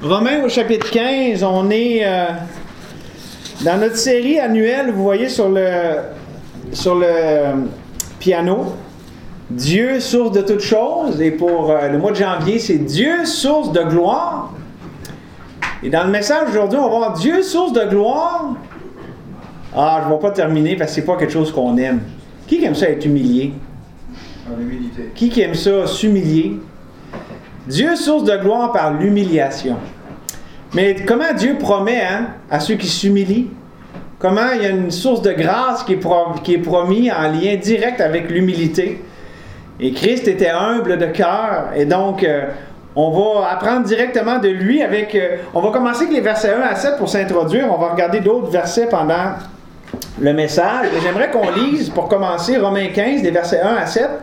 Romains au chapitre 15, on est dans notre série annuelle, vous voyez sur le piano, Dieu, source de toutes choses. Et pour le mois de janvier, c'est Dieu, source de gloire. Et dans le message aujourd'hui, on va voir Dieu, source de gloire. Ah, je ne vais pas terminer parce que ce n'est pas quelque chose qu'on aime. Qui aime ça être humilié? L'humilité. Qui aime ça s'humilier? Dieu, source de gloire par l'humiliation. Mais comment Dieu promet à ceux qui s'humilient? Comment il y a une source de grâce qui est promise en lien direct avec l'humilité? Et Christ était humble de cœur. Et donc, on va apprendre directement de lui avec... on va commencer avec les versets 1 à 7 pour s'introduire. On va regarder d'autres versets pendant le message. Et j'aimerais qu'on lise, pour commencer, Romains 15, des versets 1 à 7.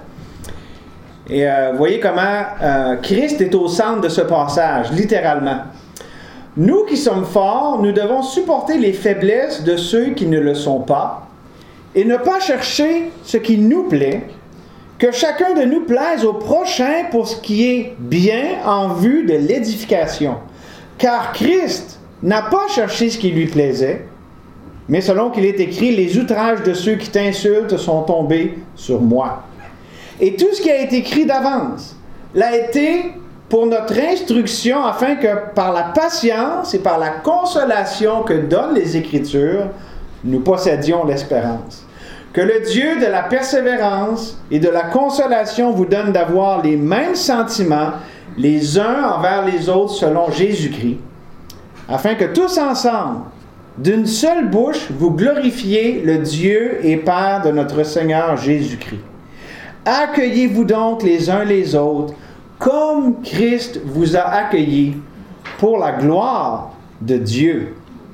Et vous voyez comment Christ est au centre de ce passage, littéralement. Nous qui sommes forts, nous devons supporter les faiblesses de ceux qui ne le sont pas et ne pas chercher ce qui nous plaît, que chacun de nous plaise au prochain pour ce qui est bien en vue de l'édification. Car Christ n'a pas cherché ce qui lui plaisait, mais selon qu'il est écrit, les outrages de ceux qui t'insultent sont tombés sur moi. Et tout ce qui a été écrit d'avance l'a été pour notre instruction, afin que par la patience et par la consolation que donnent les Écritures, nous possédions l'espérance. Que le Dieu de la persévérance et de la consolation vous donne d'avoir les mêmes sentiments les uns envers les autres selon Jésus-Christ, afin que tous ensemble, d'une seule bouche, vous glorifiez le Dieu et Père de notre Seigneur Jésus-Christ. Accueillez-vous donc les uns les autres, comme Christ vous a accueillis pour la gloire de Dieu.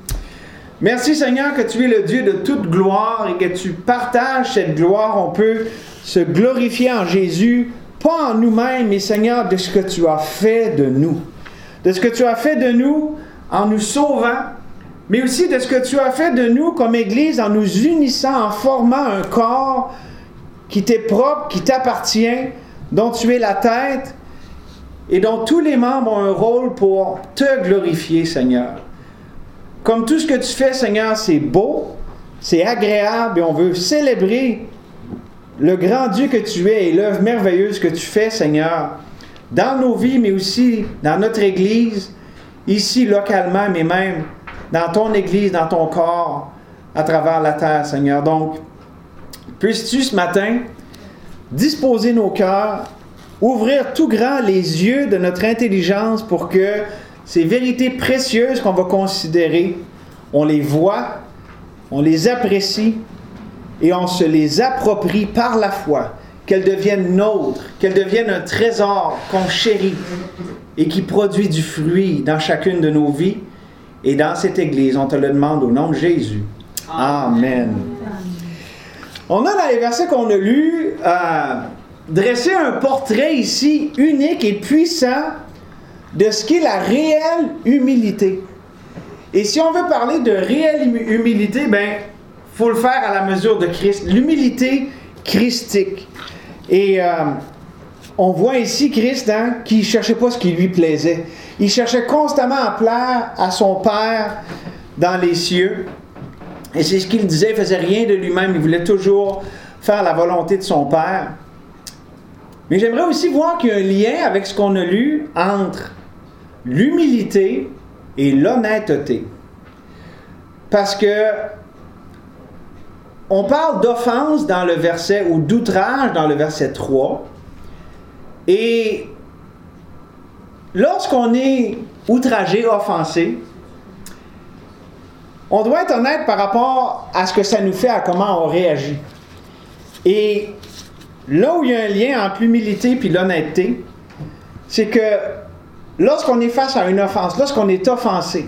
Merci Seigneur que tu es le Dieu de toute gloire et que tu partages cette gloire. On peut se glorifier en Jésus, pas en nous-mêmes, mais Seigneur, de ce que tu as fait de nous. De ce que tu as fait de nous en nous sauvant, mais aussi de ce que tu as fait de nous comme Église en nous unissant, en formant un corps qui t'est propre, qui t'appartient, dont tu es la tête et dont tous les membres ont un rôle pour te glorifier, Seigneur. Comme tout ce que tu fais, Seigneur, c'est beau, c'est agréable et on veut célébrer le grand Dieu que tu es et l'œuvre merveilleuse que tu fais, Seigneur, dans nos vies, mais aussi dans notre Église, ici localement, mais même dans ton Église, dans ton corps, à travers la terre, Seigneur. Donc, puisses-tu ce matin disposer nos cœurs, ouvrir tout grand les yeux de notre intelligence pour que ces vérités précieuses qu'on va considérer, on les voit, on les apprécie et on se les approprie par la foi, qu'elles deviennent nôtres, qu'elles deviennent un trésor qu'on chérit et qui produit du fruit dans chacune de nos vies et dans cette Église. On te le demande au nom de Jésus. Amen. On a dans les versets qu'on a lus dressé un portrait ici unique et puissant de ce qu'est la réelle humilité. Et si on veut parler de réelle humilité, il faut le faire à la mesure de Christ. L'humilité christique. Et on voit ici Christ qui ne cherchait pas ce qui lui plaisait. Il cherchait constamment à plaire à son Père dans les cieux. Et c'est ce qu'il disait, il ne faisait rien de lui-même, il voulait toujours faire la volonté de son Père. Mais j'aimerais aussi voir qu'il y a un lien avec ce qu'on a lu entre l'humilité et l'honnêteté. Parce que on parle d'offense dans le verset, ou d'outrage dans le verset 3. Et lorsqu'on est outragé, offensé, on doit être honnête par rapport à ce que ça nous fait, à comment on réagit. Et là où il y a un lien entre l'humilité et l'honnêteté, c'est que lorsqu'on est face à une offense, lorsqu'on est offensé,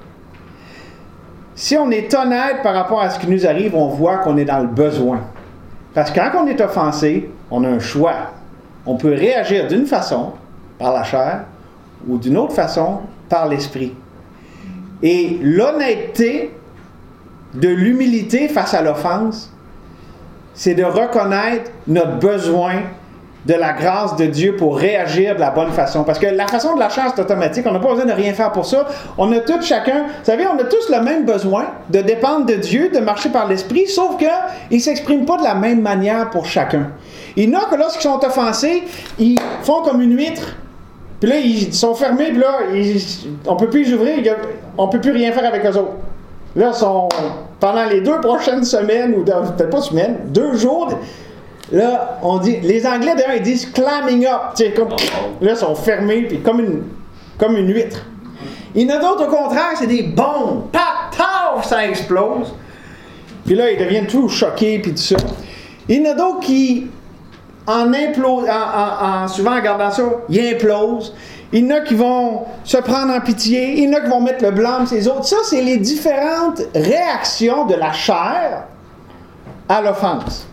si on est honnête par rapport à ce qui nous arrive, on voit qu'on est dans le besoin. Parce que quand on est offensé, on a un choix. On peut réagir d'une façon, par la chair, ou d'une autre façon, par l'esprit. Et l'honnêteté de l'humilité face à l'offense, c'est de reconnaître notre besoin de la grâce de Dieu pour réagir de la bonne façon. Parce que la façon de la chair, c'est automatique. On n'a pas besoin de rien faire pour ça. On a tous chacun, vous savez, on a tous le même besoin de dépendre de Dieu, de marcher par l'Esprit, sauf qu'il ne s'exprime pas de la même manière pour chacun. Il y en a que lorsqu'ils sont offensés, ils font comme une huître. Puis là, ils sont fermés, puis là, on ne peut plus les ouvrir, on ne peut plus rien faire avec eux autres. Là, pendant les 2 prochaines semaines, ou peut-être pas semaines, 2 jours, là, on dit, les Anglais d'ailleurs, ils disent climbing up, tu sais, comme, là, ils sont fermés, puis comme une huître. Il y en a d'autres, au contraire, c'est des bombes, paf, paf, ça explose. Puis là, ils deviennent tout choqués, puis tout ça. Il y en a d'autres qui, souvent en regardant ça, ils implosent. Il y en a qui vont se prendre en pitié. Il y en a qui vont mettre le blâme sur les autres. Ça, c'est les différentes réactions de la chair à l'offense.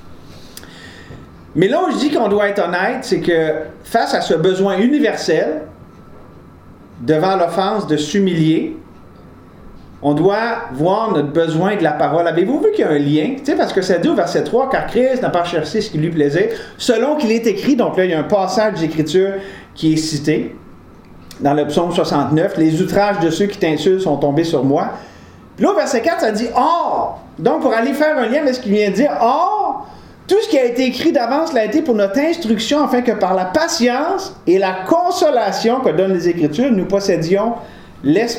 Mais là où je dis qu'on doit être honnête, c'est que face à ce besoin universel, devant l'offense, de s'humilier, on doit voir notre besoin de la parole. Avez-vous vu qu'il y a un lien? Tu sais, parce que ça dit au verset 3, car Christ n'a pas cherché ce qui lui plaisait, selon qu'il est écrit. Donc là, il y a un passage d'Écriture qui est cité dans le psaume 69. Les outrages de ceux qui t'insultent sont tombés sur moi. Puis là, au verset 4, ça dit « Or ». Donc, pour aller faire un lien avec ce qu'il vient de dire, « Or, tout ce qui a été écrit d'avance l'a été pour notre instruction, afin que par la patience et la consolation que donnent les Écritures, nous possédions l'espérance. »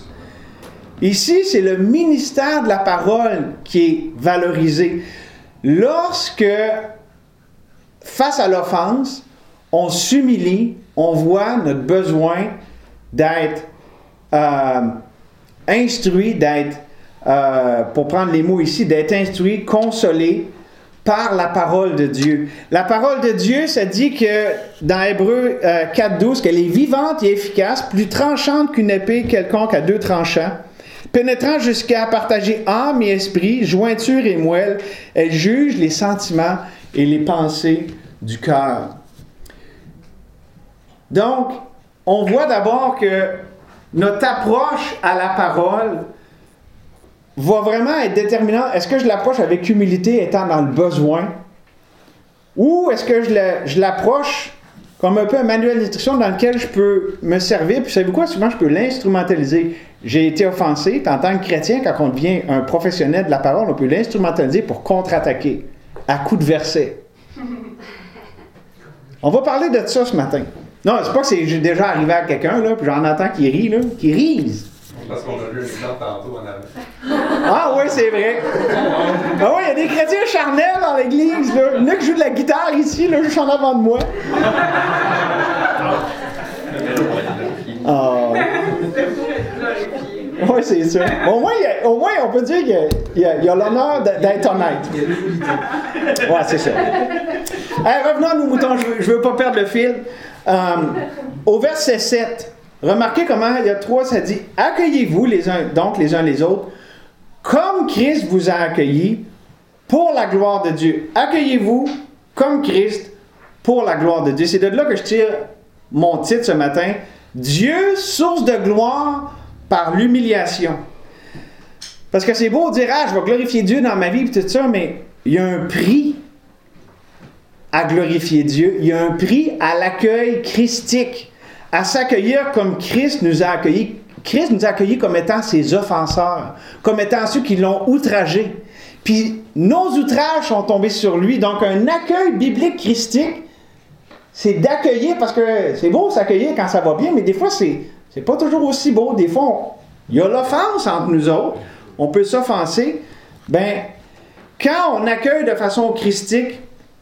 Ici, c'est le ministère de la parole qui est valorisé. Lorsque, face à l'offense, on s'humilie, on voit notre besoin d'être instruit, pour prendre les mots ici, d'être instruit, consolé par la parole de Dieu. La parole de Dieu, ça dit que dans Hébreux 4.12, qu'elle est vivante et efficace, plus tranchante qu'une épée quelconque à 2 tranchants, pénétrant jusqu'à partager âme et esprit, jointure et moelle, elle juge les sentiments et les pensées du cœur. Donc, on voit d'abord que notre approche à la parole va vraiment être déterminante. Est-ce que je l'approche avec humilité, étant dans le besoin? Ou est-ce que je l'approche comme un peu un manuel d'instruction dans lequel je peux me servir? Puis savez-vous quoi? Souvent, je peux l'instrumentaliser. J'ai été offensé, puis en tant que chrétien, quand on devient un professionnel de la parole, on peut l'instrumentaliser pour contre-attaquer à coups de versets. On va parler de ça ce matin. Non, c'est pas que c'est déjà arrivé à quelqu'un, là, puis j'en entends qui rit, là, qui rise. Parce qu'on a vu un exemple tantôt en avant. Ah oui, c'est vrai. Ah oui, il y a des chrétiens charnels dans l'église, là. Il y en a qui jouent de la guitare ici, là, juste en avant de moi. Oh. Oui, c'est ça. Au moins, on peut dire qu'il y a l'honneur d'être honnête. Oui, c'est ça. Hey, revenons à nos moutons, je ne veux pas perdre le fil. Au verset 7, remarquez comment il y a 3, ça dit « Accueillez-vous les uns les autres, comme Christ vous a accueillis pour la gloire de Dieu. » Accueillez-vous comme Christ pour la gloire de Dieu. C'est de là que je tire mon titre ce matin. Dieu, source de gloire par l'humiliation. Parce que c'est beau de dire « Ah, je vais glorifier Dieu dans ma vie et tout ça », mais il y a un prix à glorifier Dieu. Il y a un prix à l'accueil christique, à s'accueillir comme Christ nous a accueillis. Christ nous a accueillis comme étant ses offenseurs, comme étant ceux qui l'ont outragé. Puis nos outrages sont tombés sur lui. Donc un accueil biblique christique, c'est d'accueillir, parce que c'est beau s'accueillir quand ça va bien, mais des fois c'est pas toujours aussi beau. Des fois, il y a l'offense entre nous autres. On peut s'offenser. Ben, quand on accueille de façon christique,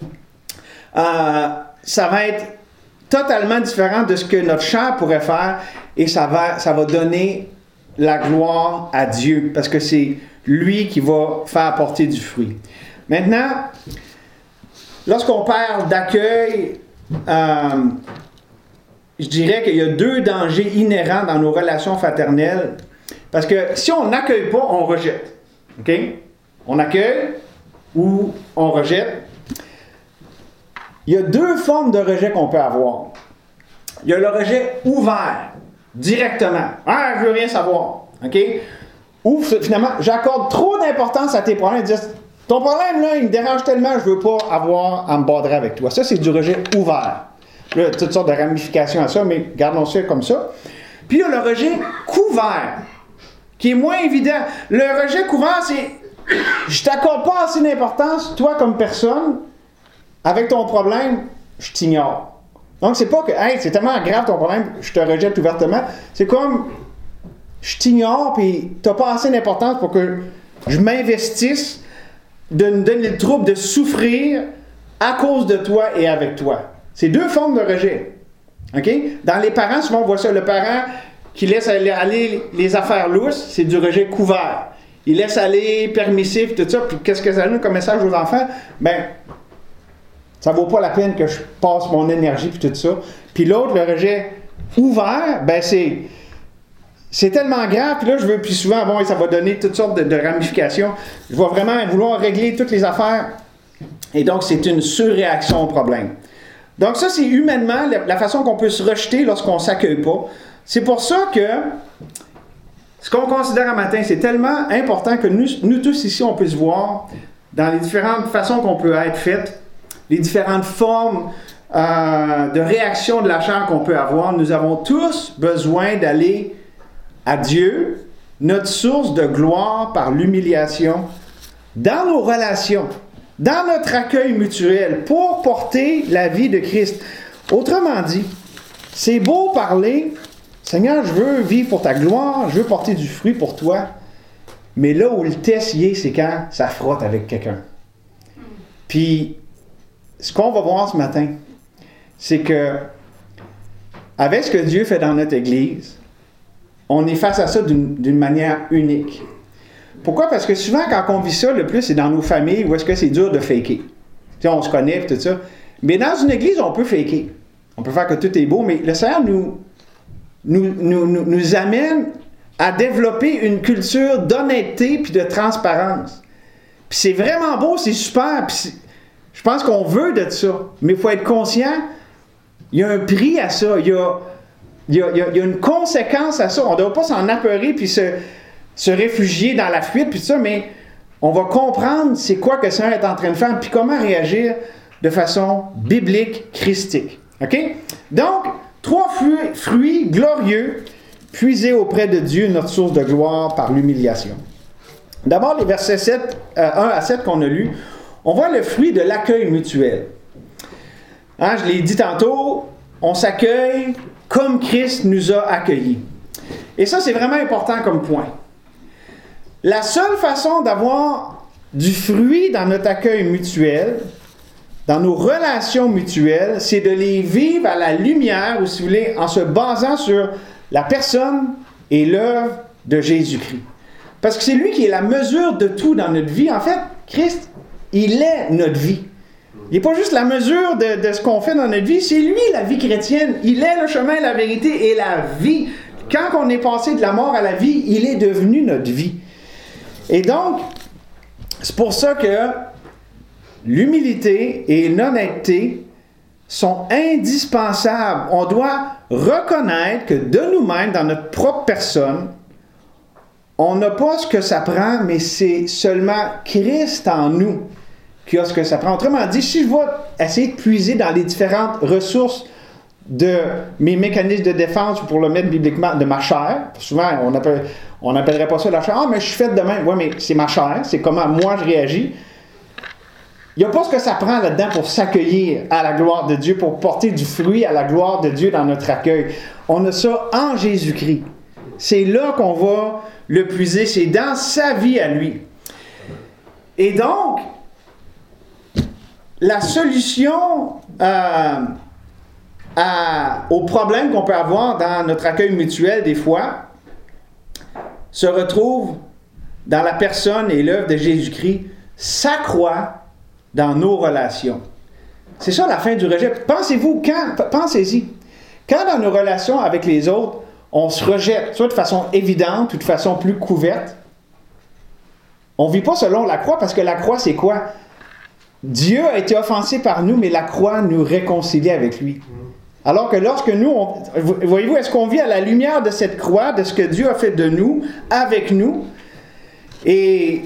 ça va être totalement différent de ce que notre chair pourrait faire, et ça va donner la gloire à Dieu, parce que c'est lui qui va faire porter du fruit. Maintenant, lorsqu'on parle d'accueil, je dirais qu'il y a 2 dangers inhérents dans nos relations fraternelles, parce que si on n'accueille pas, on rejette. OK? On accueille ou on rejette. Il y a 2 formes de rejet qu'on peut avoir. Il y a le rejet ouvert, directement. « Ah, je veux rien savoir. » OK? Ou finalement, j'accorde trop d'importance à tes problèmes. Ton problème, là, il me dérange tellement, je ne veux pas avoir à me badrer avec toi. Ça, c'est du rejet ouvert. Là, il y a toutes sortes de ramifications à ça, mais gardons ça comme ça. Puis il y a le rejet couvert, qui est moins évident. Le rejet couvert, c'est je t'accorde pas assez d'importance, toi comme personne, avec ton problème, je t'ignore. Donc c'est pas que, hey, c'est tellement grave ton problème, je te rejette ouvertement. C'est comme, je t'ignore, puis t'as pas assez d'importance pour que je m'investisse de me donner le trouble de souffrir à cause de toi et avec toi. C'est deux formes de rejet. OK? Dans les parents, souvent on voit ça. Le parent qui laisse aller les affaires lousses, c'est du rejet couvert. Il laisse aller permissif, tout ça. Puis qu'est-ce que ça donne comme message aux enfants? Ben, ça vaut pas la peine que je passe mon énergie puis tout ça. Puis l'autre, le rejet ouvert, ben c'est tellement grave, puis là, je veux, puis souvent, bon, ça va donner toutes sortes de ramifications. Je vais vraiment vouloir régler toutes les affaires. Et donc, c'est une surréaction au problème. Donc, ça, c'est humainement la façon qu'on peut se rejeter lorsqu'on ne s'accueille pas. C'est pour ça que ce qu'on considère un matin, c'est tellement important que nous tous ici, on puisse voir dans les différentes façons qu'on peut être faites, les différentes formes de réaction de la chair qu'on peut avoir. Nous avons tous besoin d'aller à Dieu, notre source de gloire par l'humiliation, dans nos relations, dans notre accueil mutuel, pour porter la vie de Christ. Autrement dit, c'est beau parler, Seigneur, je veux vivre pour ta gloire, je veux porter du fruit pour toi, mais là où le test y est, c'est quand ça frotte avec quelqu'un. Puis, ce qu'on va voir ce matin, c'est que, avec ce que Dieu fait dans notre Église, on est face à ça d'une manière unique. Pourquoi? Parce que souvent, quand on vit ça, le plus, c'est dans nos familles où est-ce que c'est dur de faker. Tu sais, on se connaît et tout ça. Mais dans une église, on peut faker. On peut faire que tout est beau, mais le Seigneur nous amène à développer une culture d'honnêteté puis de transparence. Puis c'est vraiment beau, c'est super. Puis je pense qu'on veut de ça. Mais il faut être conscient, il y a un prix à ça. Il y a une conséquence à ça. On ne doit pas s'en apeurer puis se réfugier dans la fuite puis tout ça, mais on va comprendre c'est quoi que le Seigneur est en train de faire puis comment réagir de façon biblique, christique. OK? Donc, 3 fruits glorieux puisés auprès de Dieu, notre source de gloire par l'humiliation. D'abord, les versets 1 à 7 qu'on a lus, on voit le fruit de l'accueil mutuel. Hein, je l'ai dit tantôt, on s'accueille comme Christ nous a accueillis. Et ça, c'est vraiment important comme point. La seule façon d'avoir du fruit dans notre accueil mutuel, dans nos relations mutuelles, c'est de les vivre à la lumière, ou si vous voulez, en se basant sur la personne et l'œuvre de Jésus-Christ. Parce que c'est lui qui est la mesure de tout dans notre vie. En fait, Christ, il est notre vie. Il n'est pas juste la mesure de ce qu'on fait dans notre vie, c'est lui la vie chrétienne. Il est le chemin, la vérité et la vie. Quand on est passé de la mort à la vie, il est devenu notre vie. Et donc, c'est pour ça que l'humilité et l'honnêteté sont indispensables. On doit reconnaître que de nous-mêmes, dans notre propre personne, on n'a pas ce que ça prend, mais c'est seulement Christ en nous qui a ce que ça prend. Autrement dit, si je vais essayer de puiser dans les différentes ressources de mes mécanismes de défense, pour le mettre bibliquement, de ma chair, souvent on n'appellerait pas ça la chair, mais je suis fait de même. Oui, mais c'est ma chair, c'est comment moi je réagis. Il n'y a pas ce que ça prend là-dedans pour s'accueillir à la gloire de Dieu, pour porter du fruit à la gloire de Dieu dans notre accueil. On a ça en Jésus-Christ. C'est là qu'on va le puiser, c'est dans sa vie à lui. Et donc, la solution au problème qu'on peut avoir dans notre accueil mutuel des fois se retrouve dans la personne et l'œuvre de Jésus-Christ, s'accroît dans nos relations. C'est ça la fin du rejet. Pensez-y. Quand dans nos relations avec les autres, on se rejette, soit de façon évidente ou de façon plus couverte, on ne vit pas selon la croix, parce que la croix, c'est quoi? Dieu a été offensé par nous, mais la croix nous réconcilie avec lui. Alors que lorsque nous, voyez-vous, est-ce qu'on vit à la lumière de cette croix, de ce que Dieu a fait de nous, avec nous? Et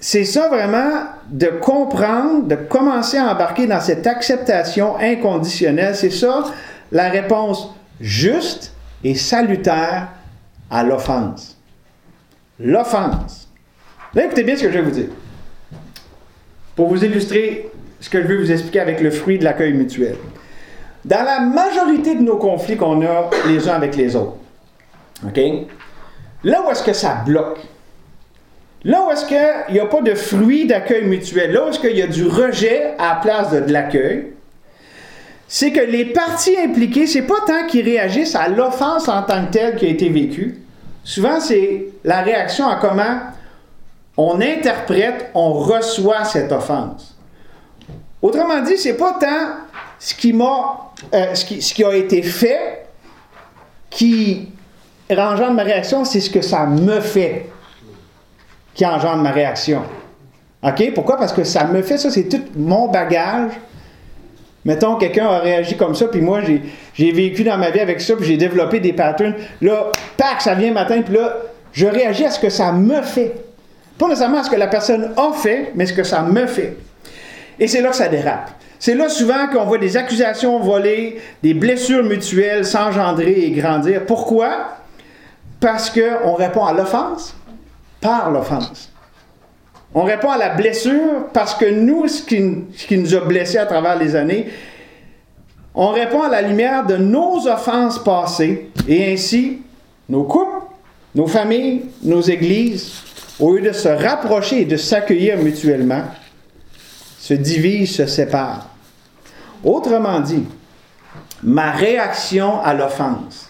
c'est ça vraiment, de comprendre, de commencer à embarquer dans cette acceptation inconditionnelle. C'est ça la réponse juste et salutaire à l'offense. L'offense. Là, écoutez bien ce que je vais vous dire. Pour vous illustrer ce que je veux vous expliquer avec le fruit de l'accueil mutuel. Dans la majorité de nos conflits qu'on a les uns avec les autres, OK? Là où est-ce que ça bloque? Là où est-ce qu'il n'y a pas de fruit d'accueil mutuel, là où est-ce qu'il y a du rejet à la place de l'accueil, c'est que les parties impliquées, c'est pas tant qu'ils réagissent à l'offense en tant que telle qui a été vécue. Souvent, c'est la réaction à comment on interprète, on reçoit cette offense. Autrement dit, c'est pas tant ce qui a été fait qui engendre ma réaction, c'est ce que ça me fait qui engendre ma réaction. OK? Pourquoi? Parce que ça me fait ça, c'est tout mon bagage. Mettons, quelqu'un a réagi comme ça, puis moi, j'ai vécu dans ma vie avec ça, puis j'ai développé des patterns. Là, pac, ça vient matin, puis là, je réagis à ce que ça me fait. Pas nécessairement à ce que la personne a fait, mais ce que ça me fait. Et c'est là que ça dérape. C'est là souvent qu'on voit des accusations volées, des blessures mutuelles s'engendrer et grandir. Pourquoi? Parce qu'on répond à l'offense par l'offense. On répond à la blessure parce que nous, ce qui nous a blessés à travers les années, on répond à la lumière de nos offenses passées et ainsi, nos couples, nos familles, nos églises, au lieu de se rapprocher et de s'accueillir mutuellement, se divisent, se séparent. Autrement dit, ma réaction à l'offense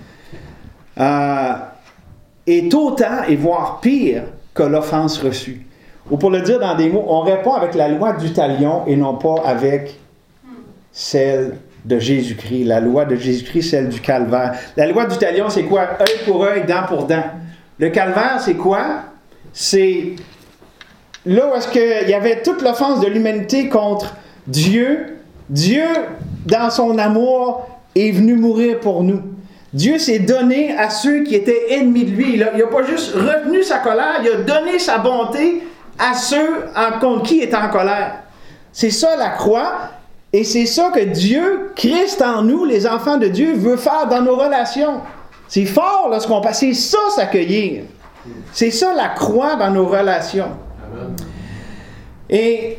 est autant et voire pire que l'offense reçue. Ou pour le dire dans des mots, on répond avec la loi du talion et non pas avec celle de Jésus-Christ. La loi de Jésus-Christ, celle du calvaire. La loi du talion, c'est quoi? Œil pour œil, dent pour dent. Le calvaire, c'est quoi? C'est là où est-ce qu'il y avait toute l'offense de l'humanité contre Dieu. Dieu, dans son amour, est venu mourir pour nous. Dieu s'est donné à ceux qui étaient ennemis de lui. Il n'a pas juste retenu sa colère, il a donné sa bonté à ceux contre qui il est en colère. C'est ça la croix, et c'est ça que Dieu, Christ en nous, les enfants de Dieu, veut faire dans nos relations. C'est fort lorsqu'on passe. C'est ça s'accueillir. C'est ça la croix dans nos relations. Amen. Et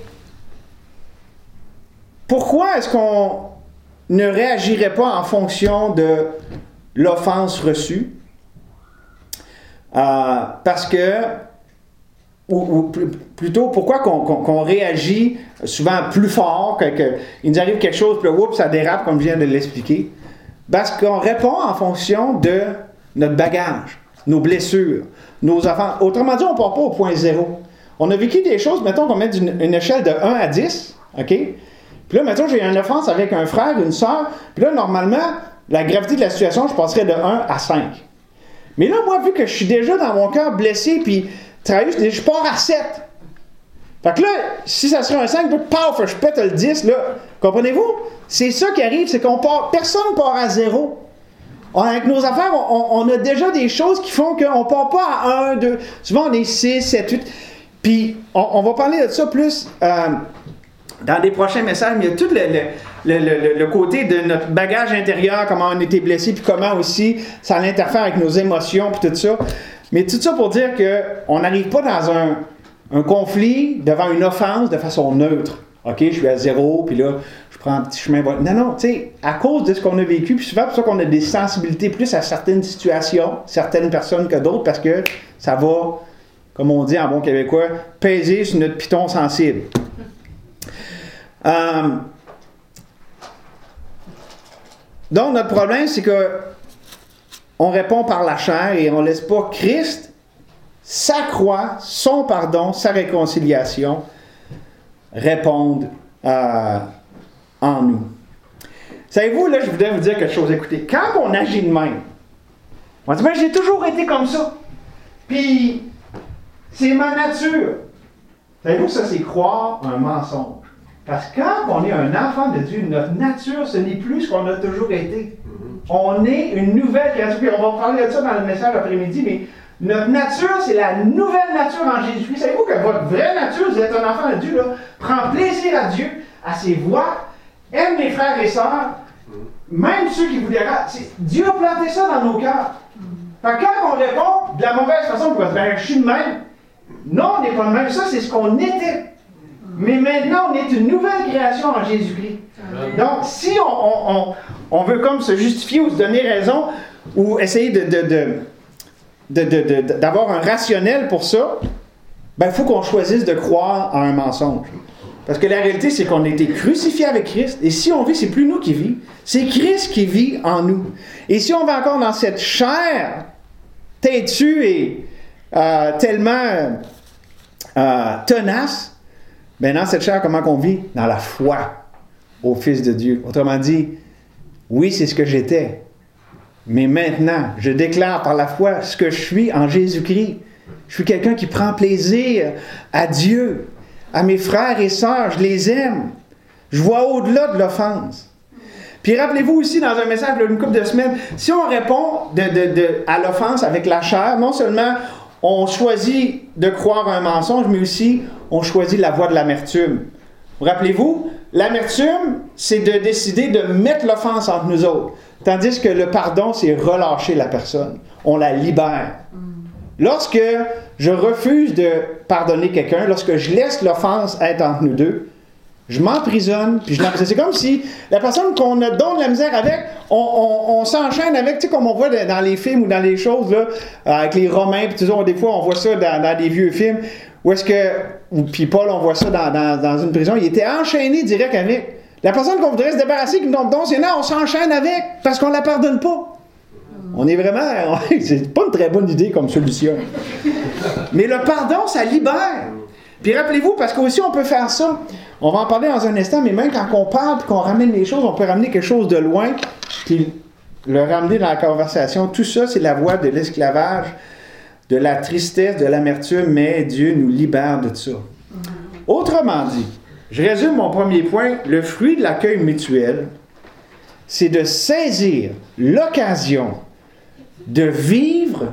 pourquoi est-ce qu'on ne réagirait pas en fonction de l'offense reçue? Parce que, ou plutôt, pourquoi qu'on réagit souvent plus fort, il nous arrive quelque chose, puis là, oups, ça dérape, comme je viens de l'expliquer? Parce qu'on répond en fonction de notre bagage, nos blessures, nos offenses. Autrement dit, on ne part pas au point zéro. On a vécu des choses, mettons qu'on met une échelle de 1 à 10, OK? Puis là, mettons, j'ai une offense avec un frère, une sœur, puis là, normalement, la gravité de la situation, je passerais de 1 à 5. Mais là, moi, vu que je suis déjà dans mon cœur blessé, puis travaillé, je pars à 7. Fait que là, si ça serait un 5, paf, je pète le 10, là. Comprenez-vous? C'est ça qui arrive, c'est qu'on part, personne ne part à 0. Avec nos affaires, on a déjà des choses qui font qu'on ne part pas à 1, 2. Souvent, on est 6, 7, 8. Puis, on va parler de ça plus dans des prochains messages. Mais il y a tout le côté de notre bagage intérieur, comment on a été blessé, puis comment aussi ça interfère avec nos émotions, puis tout ça. Mais tout ça pour dire qu'on n'arrive pas dans un conflit devant une offense de façon neutre. OK, je suis à 0, puis là, je prends un petit chemin. Non, tu sais, à cause de ce qu'on a vécu, puis souvent, c'est pour ça qu'on a des sensibilités plus à certaines situations, certaines personnes que d'autres, parce que ça va, comme on dit en bon québécois, peser sur notre piton sensible. Donc, notre problème, c'est que on répond par la chair et on ne laisse pas Christ, sa croix, son pardon, sa réconciliation répondre en nous. Savez-vous, là, je voudrais vous dire quelque chose. Écoutez, quand on agit de même, on dit, j'ai toujours été comme ça. Puis, c'est ma nature. Savez-vous, ça, c'est croire un mensonge. Parce que quand on est un enfant de Dieu, notre nature, ce n'est plus ce qu'on a toujours été. On est une nouvelle créature. Puis on va parler de ça dans le message après-midi, mais Notre nature, c'est la nouvelle nature en Jésus-Christ. Savez-vous que votre vraie nature, vous êtes un enfant de Dieu, là, prend plaisir à Dieu, à ses voies, aime les frères et sœurs, même ceux qui vous dérangent. Dieu a planté ça dans nos cœurs. Fait que quand on répond de la mauvaise façon, on peut dire, je suis de même. Non, on n'est pas de même. Ça, c'est ce qu'on était. Mais maintenant, on est une nouvelle création en Jésus-Christ. Donc, si on veut comme se justifier ou se donner raison, ou essayer d'avoir un rationnel pour ça, ben, il faut qu'on choisisse de croire en un mensonge. Parce que la réalité, c'est qu'on a été crucifié avec Christ, et si on vit, c'est plus nous qui vivons, c'est Christ qui vit en nous. Et si on va encore dans cette chair têtue et tellement tenace, ben dans cette chair, comment qu'on vit? Dans la foi au Fils de Dieu. Autrement dit, oui, c'est ce que j'étais. Mais maintenant, je déclare par la foi ce que je suis en Jésus-Christ. Je suis quelqu'un qui prend plaisir à Dieu, à mes frères et sœurs, je les aime. Je vois au-delà de l'offense. Puis rappelez-vous aussi, dans un message d'une couple de semaines, si on répond à l'offense avec la chair, non seulement on choisit de croire un mensonge, mais aussi on choisit la voie de l'amertume. Rappelez-vous, l'amertume, c'est de décider de mettre l'offense entre nous autres. Tandis que le pardon, c'est relâcher la personne. On la libère. Lorsque je refuse de pardonner quelqu'un, lorsque je laisse l'offense être entre nous deux, je m'emprisonne, puis je l'emprisonne. C'est comme si la personne qu'on a donné de la misère avec, on s'enchaîne avec, tu sais, comme on voit dans les films ou dans les choses, là, avec les Romains, puis des fois on voit ça dans des vieux films, où est-ce que, puis Paul, on voit ça dans une prison, il était enchaîné direct avec. La personne qu'on voudrait se débarrasser, qui nous donne c'est non, on s'enchaîne avec, parce qu'on ne la pardonne pas. On est vraiment, c'est pas une très bonne idée comme solution. Mais le pardon, ça libère. Puis rappelez-vous, parce qu'aussi on peut faire ça. On va en parler dans un instant, mais même quand on parle et qu'on ramène les choses, on peut ramener quelque chose de loin, puis le ramener dans la conversation. Tout ça, c'est la voie de l'esclavage, de la tristesse, de l'amertume, mais Dieu nous libère de ça. Autrement dit, je résume mon premier point, le fruit de l'accueil mutuel, c'est de saisir l'occasion de vivre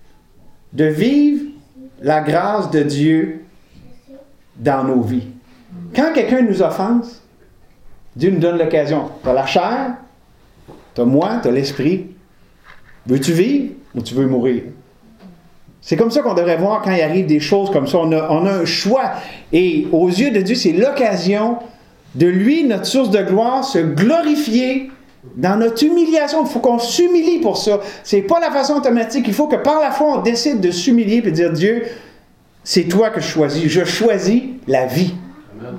la grâce de Dieu dans nos vies. Quand quelqu'un nous offense, Dieu nous donne l'occasion. Tu as la chair, tu as moi, tu as l'esprit. Veux-tu vivre ou tu veux mourir? C'est comme ça qu'on devrait voir quand il arrive des choses comme ça. On a un choix. Et aux yeux de Dieu, c'est l'occasion de lui, notre source de gloire, se glorifier dans notre humiliation. Il faut qu'on s'humilie pour ça. C'est pas la façon automatique. Il faut que par la foi, on décide de s'humilier et de dire, Dieu, c'est toi que je choisis. Je choisis la vie. Amen.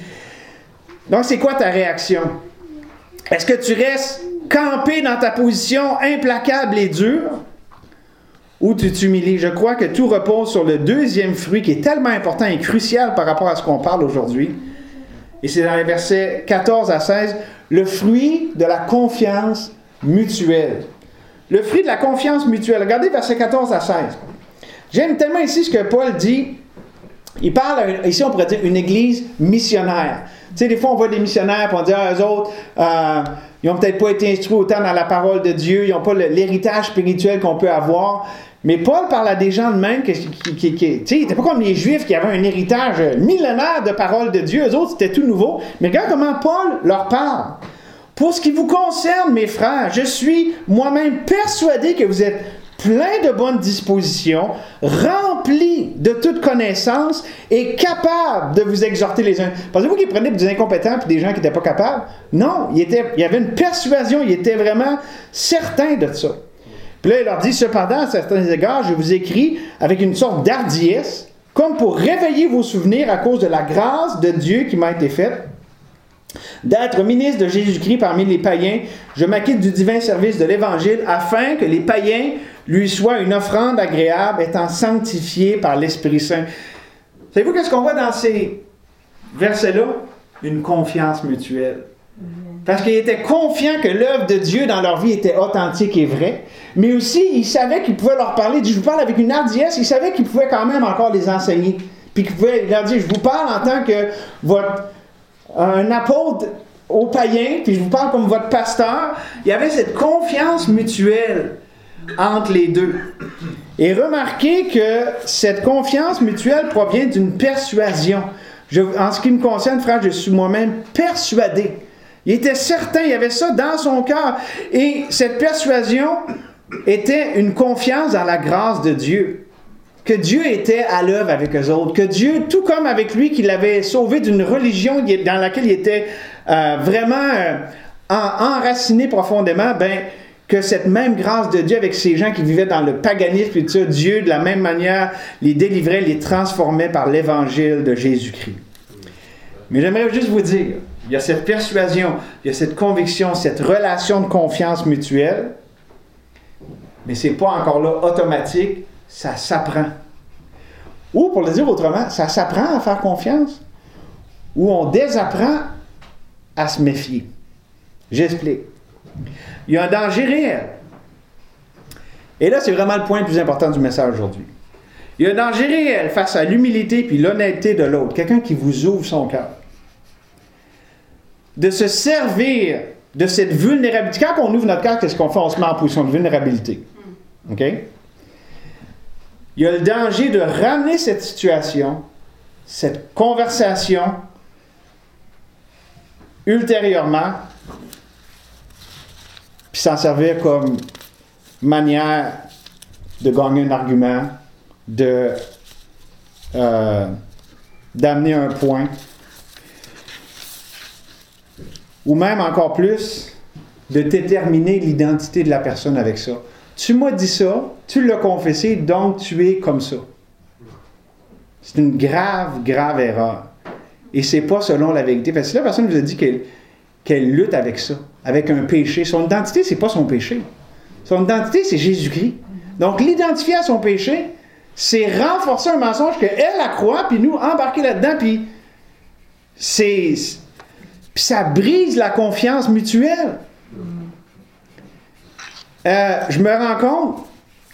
Donc, c'est quoi ta réaction? Est-ce que tu restes campé dans ta position implacable et dure? Ou tu t'humilies? Je crois que tout repose sur le deuxième fruit qui est tellement important et crucial par rapport à ce qu'on parle aujourd'hui. Et c'est dans les versets 14 à 16, le fruit de la confiance mutuelle. Le fruit de la confiance mutuelle. Regardez versets 14 à 16. J'aime tellement ici ce que Paul dit. Il parle, ici on pourrait dire, une église missionnaire. Tu sais, des fois on voit des missionnaires et on dit, eux autres, ils n'ont peut-être pas été instruits autant dans la parole de Dieu, ils n'ont pas l'héritage spirituel qu'on peut avoir. Mais Paul parle à des gens de même tu sais, il n'était pas comme les Juifs qui avaient un héritage millénaire de parole de Dieu. Eux autres, c'était tout nouveau. Mais regarde comment Paul leur parle. Pour ce qui vous concerne, mes frères, je suis moi-même persuadé que vous êtes plein de bonnes dispositions, remplis de toute connaissance et capables de vous exhorter les uns. Pensez-vous qu'ils prenaient des incompétents et des gens qui n'étaient pas capables? Non, il y avait une persuasion, il était vraiment certain de ça. Puis là, il leur dit, cependant, à certains égards, je vous écris avec une sorte d'hardiesse, comme pour réveiller vos souvenirs à cause de la grâce de Dieu qui m'a été faite, d'être ministre de Jésus-Christ parmi les païens. Je m'acquitte du divin service de l'Évangile, afin que les païens lui soient une offrande agréable, étant sanctifiés par l'Esprit Saint. Savez-vous qu'est-ce qu'on voit dans ces versets-là? Une confiance mutuelle. Parce qu'ils étaient confiants que l'œuvre de Dieu dans leur vie était authentique et vraie, mais aussi, ils savaient qu'ils pouvaient leur parler. Je vous parle avec une hardiesse, ils savaient qu'ils pouvaient quand même encore les enseigner. Puis qu'ils pouvaient leur dire, je vous parle en tant que un apôtre aux païens, puis je vous parle comme votre pasteur. Il y avait cette confiance mutuelle. entre les deux. Et remarquez que cette confiance mutuelle provient d'une persuasion. En ce qui me concerne, frère, je suis moi-même persuadé. Il était certain, il y avait ça dans son cœur. Et cette persuasion était une confiance dans la grâce de Dieu. Que Dieu était à l'œuvre avec eux autres. Que Dieu, tout comme avec lui, qui l'avait sauvé d'une religion dans laquelle il était vraiment enraciné profondément, que cette même grâce de Dieu avec ces gens qui vivaient dans le paganisme et tout ça, Dieu, de la même manière, les délivrait, les transformait par l'évangile de Jésus-Christ. Mais j'aimerais juste vous dire, il y a cette persuasion, il y a cette conviction, cette relation de confiance mutuelle, mais ce n'est pas encore là automatique, ça s'apprend. Ou, pour le dire autrement, ça s'apprend à faire confiance, ou on désapprend à se méfier. J'explique. Il y a un danger réel. Et là, c'est vraiment le point le plus important du message aujourd'hui. Il y a un danger réel face à l'humilité puis l'honnêteté de l'autre. Quelqu'un qui vous ouvre son cœur. De se servir de cette vulnérabilité. Quand on ouvre notre cœur, qu'est-ce qu'on fait? On se met en position de vulnérabilité. OK? Il y a le danger de ramener cette situation, cette conversation, ultérieurement, puis s'en servir comme manière de gagner un argument, d'amener un point, ou même encore plus, de déterminer l'identité de la personne avec ça. Tu m'as dit ça, tu l'as confessé, donc tu es comme ça. C'est une grave, grave erreur. Et c'est pas selon la vérité. Parce que si la personne vous a dit qu'elle lutte avec ça, avec un péché, son identité, c'est pas son péché. Son identité, c'est Jésus-Christ. Donc, l'identifier à son péché, c'est renforcer un mensonge qu'elle, elle croit, puis nous, embarquer là-dedans, puis ça brise la confiance mutuelle. Je me rends compte,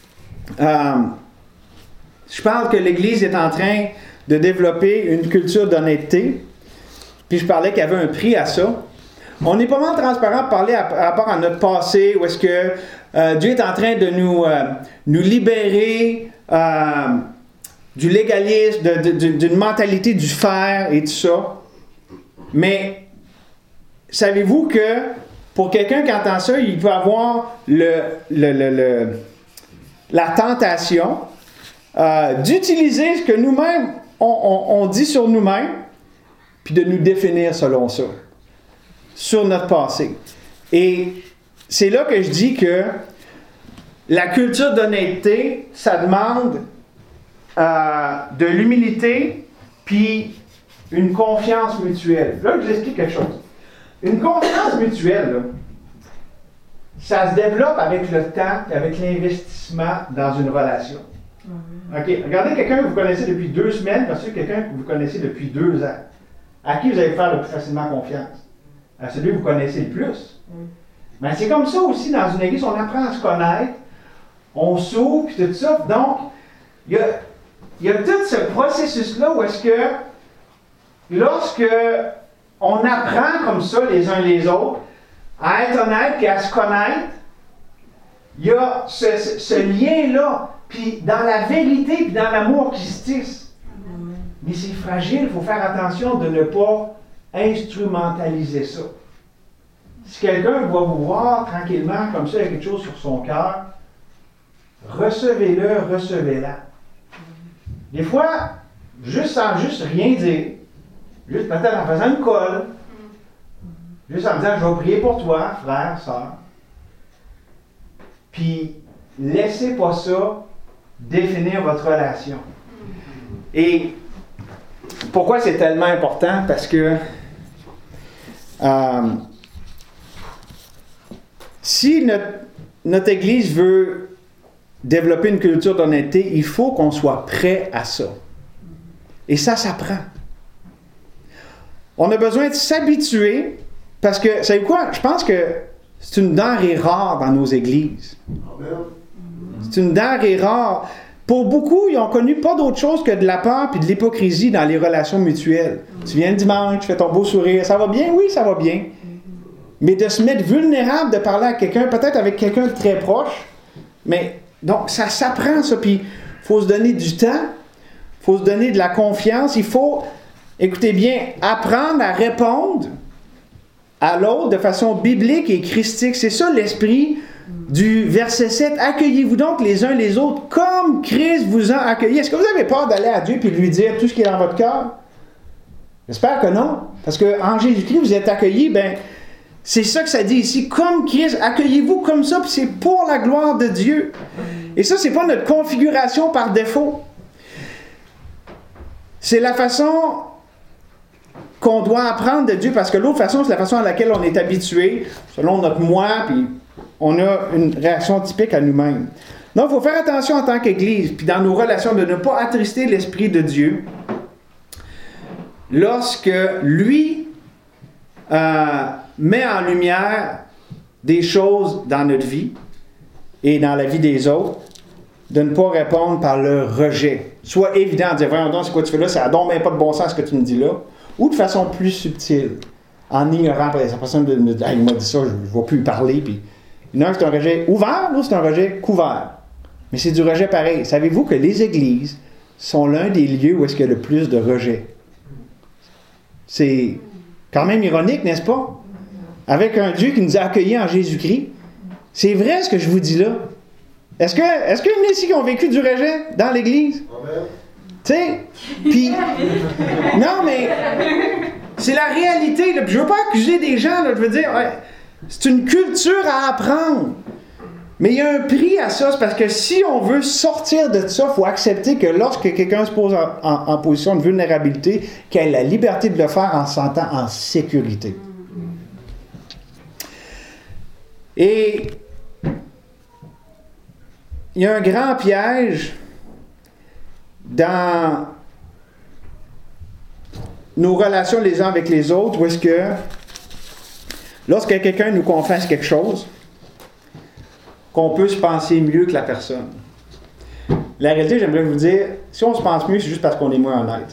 je parle que l'Église est en train de développer une culture d'honnêteté, puis je parlais qu'il y avait un prix à ça. On est pas mal transparent pour parler par rapport à notre passé, où est-ce que Dieu est en train de nous libérer du légalisme, d'une mentalité du faire et tout ça. Mais savez-vous que pour quelqu'un qui entend ça, il peut avoir la tentation d'utiliser ce que nous-mêmes, on dit sur nous-mêmes, puis de nous définir selon ça, sur notre passé. Et c'est là que je dis que la culture d'honnêteté, ça demande de l'humilité, puis une confiance mutuelle. Là, je vous explique quelque chose. Une confiance mutuelle, là, ça se développe avec le temps et avec l'investissement dans une relation. OK, regardez quelqu'un que vous connaissez depuis 2 semaines versus quelqu'un que vous connaissez depuis 2 ans. À qui vous allez faire le plus facilement confiance? À celui que vous connaissez le plus. Mais c'est comme ça aussi dans une église, on apprend à se connaître, on s'ouvre, puis tout ça. Donc, il y a tout ce processus-là où est-ce que, lorsque on apprend comme ça les uns les autres, à être honnête et à se connaître, il y a ce lien-là, puis dans la vérité, puis dans l'amour qui se tisse. Mais c'est fragile, il faut faire attention de ne pas instrumentaliser ça. Si quelqu'un va vous voir tranquillement, comme ça, il y a quelque chose sur son cœur, recevez-la. Des fois, sans rien dire, juste peut-être en faisant une colle, juste en disant, je vais prier pour toi, frère, sœur. Puis, laissez pas ça définir votre relation. Et pourquoi c'est tellement important? Parce que si notre Église veut développer une culture d'honnêteté, il faut qu'on soit prêt à ça. Et ça s'apprend. On a besoin de s'habituer, parce que, savez-vous quoi? Je pense que c'est une denrée rare dans nos églises. C'est une denrée rare. Pour beaucoup, ils ont connu pas d'autre chose que de la peur et de l'hypocrisie dans les relations mutuelles. Tu viens le dimanche, tu fais ton beau sourire, ça va bien? Oui, ça va bien. Mais de se mettre vulnérable, de parler à quelqu'un, peut-être avec quelqu'un de très proche, Mais, donc, ça s'apprend, ça. Puis, il faut se donner du temps. Il faut se donner de la confiance. Il faut, écoutez bien, apprendre à répondre à l'autre de façon biblique et christique. C'est ça l'esprit du verset 7. Accueillez-vous donc les uns les autres comme Christ vous a accueillis. Est-ce que vous avez peur d'aller à Dieu et de lui dire tout ce qui est dans votre cœur? J'espère que non. Parce qu'en Jésus-Christ, vous êtes accueillis, c'est ça que ça dit ici. Comme Christ, accueillez-vous comme ça, puis c'est pour la gloire de Dieu. Et ça, c'est pas notre configuration par défaut. C'est la façon qu'on doit apprendre de Dieu, parce que l'autre façon, c'est la façon à laquelle on est habitué, selon notre moi, puis on a une réaction typique à nous-mêmes. Donc, il faut faire attention en tant qu'Église, puis dans nos relations, de ne pas attrister l'Esprit de Dieu lorsque lui met en lumière des choses dans notre vie et dans la vie des autres, de ne pas répondre par le rejet. Soit évident, de dire, voyons donc, c'est quoi tu fais là, ça n'a donc même pas de bon sens ce que tu me dis là, ou de façon plus subtile, en ignorant, la personne de me dire, il m'a dit ça, je ne vais plus lui parler, puis l'un c'est un rejet ouvert, l'autre c'est un rejet couvert. Mais c'est du rejet pareil. Savez-vous que les églises sont l'un des lieux où est-ce qu'il y a le plus de rejet? C'est quand même ironique, n'est-ce pas? Avec un Dieu qui nous a accueillis en Jésus-Christ. C'est vrai ce que je vous dis là. Est-ce qu'il y en a ici qui ont vécu du rejet dans l'Église? Tu sais? Puis, non, mais c'est la réalité. Là. Je ne veux pas accuser des gens. Là, je veux dire, c'est une culture à apprendre. Mais il y a un prix à ça. C'est parce que si on veut sortir de ça, il faut accepter que lorsque quelqu'un se pose en position de vulnérabilité, qu'il ait la liberté de le faire en se sentant en sécurité. Et il y a un grand piège dans nos relations les uns avec les autres, où est-ce que lorsque quelqu'un nous confesse quelque chose, qu'on peut se penser mieux que la personne. La réalité, j'aimerais vous dire, si on se pense mieux, c'est juste parce qu'on est moins honnête.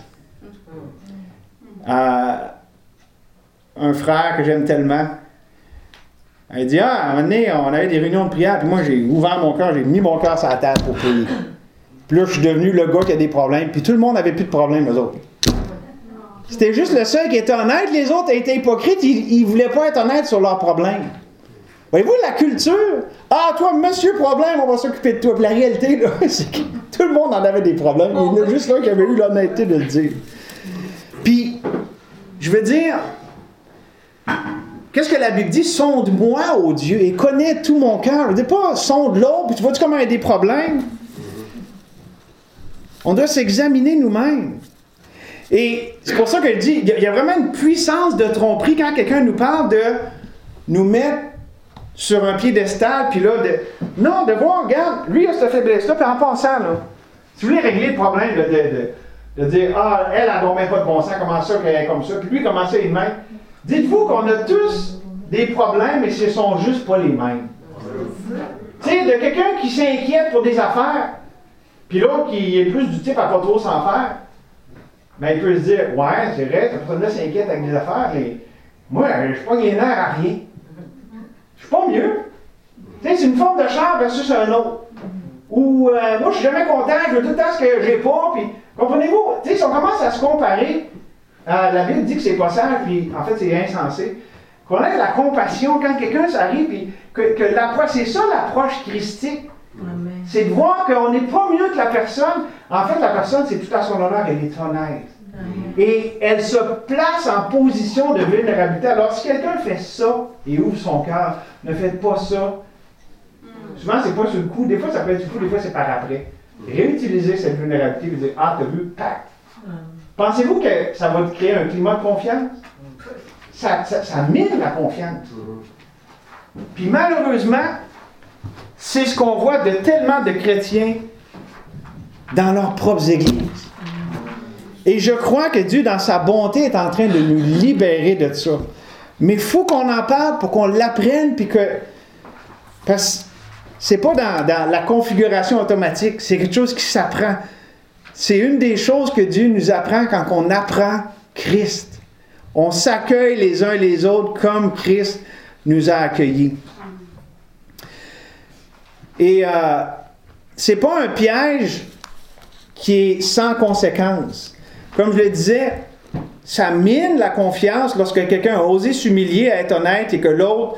Un frère que j'aime tellement, il dit, à un moment donné, on avait des réunions de prière, puis moi, j'ai ouvert mon cœur, j'ai mis mon cœur sur la table pour prier. Puis là, je suis devenu le gars qui a des problèmes, puis tout le monde n'avait plus de problèmes, eux autres. C'était juste le seul qui était honnête, les autres étaient hypocrites, ils ne voulaient pas être honnêtes sur leurs problèmes. Voyez-vous, la culture, toi, monsieur problème, on va s'occuper de toi. Puis la réalité, là, c'est que tout le monde en avait des problèmes, il y en a juste là qui avait eu l'honnêteté de le dire. Puis, je veux dire, qu'est-ce que la Bible dit? Sonde-moi, ô Dieu, et connais tout mon cœur. Je ne dis pas sonde l'autre, puis tu vois-tu comment il y a des problèmes? On doit s'examiner nous-mêmes. Et c'est pour ça que je dis, il y a vraiment une puissance de tromperie quand quelqu'un nous parle de nous mettre sur un piédestal, puis là, de voir, regarde, lui, il a cette faiblesse-là, puis en passant, là, si vous voulez régler le problème de dire, elle a donc même pas de bon sens, comment ça qu'elle est comme ça, puis lui, comment ça, il est de même. Dites-vous qu'on a tous des problèmes, mais ce ne sont juste pas les mêmes. Tu sais, de quelqu'un qui s'inquiète pour des affaires, puis l'autre qui est plus du type à pas trop s'en faire, il peut se dire, ouais, c'est vrai, cette personne-là s'inquiète avec des affaires, mais moi, je ne suis pas les nerfs à rien. Je suis pas mieux. Tu sais, c'est une forme de char versus un autre. Ou, moi, je suis jamais content, je veux tout le temps ce que j'ai pas, puis, comprenez-vous, tu sais, si on commence à se comparer, la Bible dit que c'est pas sage, puis en fait, c'est insensé. Qu'on ait la compassion quand quelqu'un s'arrive, puis que l'approche, c'est ça l'approche christique. Amen. C'est de voir qu'on n'est pas mieux que la personne. En fait, la personne, c'est tout à son honneur, elle est honnête. Et elle se place en position de vulnérabilité. Alors, si quelqu'un fait ça et ouvre son cœur, ne faites pas ça. Souvent, c'est pas sur le coup. Des fois, ça peut être sur le coup, des fois, c'est par après. Réutiliser cette vulnérabilité et dire, t'as vu, pac. Pensez-vous que ça va créer un climat de confiance? Ça mine la confiance. Puis malheureusement, c'est ce qu'on voit de tellement de chrétiens dans leurs propres églises. Et je crois que Dieu, dans sa bonté, est en train de nous libérer de ça. Mais il faut qu'on en parle pour qu'on l'apprenne, puis que... Parce que c'est pas dans la configuration automatique, c'est quelque chose qui s'apprend. C'est une des choses que Dieu nous apprend quand on apprend Christ. On s'accueille les uns les autres comme Christ nous a accueillis. Et c'est pas un piège qui est sans conséquence. Comme je le disais, ça mine la confiance lorsque quelqu'un a osé s'humilier à être honnête et que l'autre,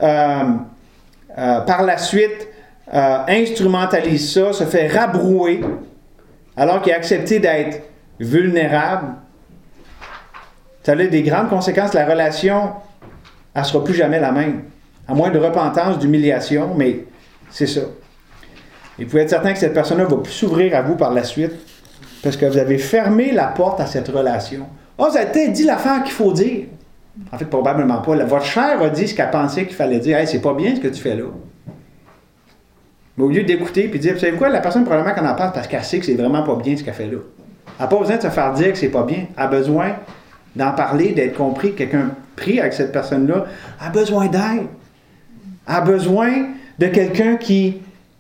par la suite, instrumentalise ça, se fait rabrouer, alors qu'il a accepté d'être vulnérable. Ça a des grandes conséquences. La relation, elle ne sera plus jamais la même. À moins de repentance, d'humiliation, mais c'est ça. Et vous pouvez être certain que cette personne-là ne va plus s'ouvrir à vous par la suite, parce que vous avez fermé la porte à cette relation. Ah, vous avez peut-être dit l'affaire qu'il faut dire. En fait, probablement pas. Votre chair a dit ce qu'elle pensait qu'il fallait dire. Hey, c'est pas bien ce que tu fais là. Mais au lieu d'écouter et de dire, vous savez quoi, la personne probablement qu'on en parle parce qu'elle sait que c'est vraiment pas bien ce qu'elle fait là. Elle n'a pas besoin de se faire dire que c'est pas bien. Elle a besoin d'en parler, d'être compris. Quelqu'un prie avec cette personne-là a besoin d'aide. A besoin de quelqu'un qui,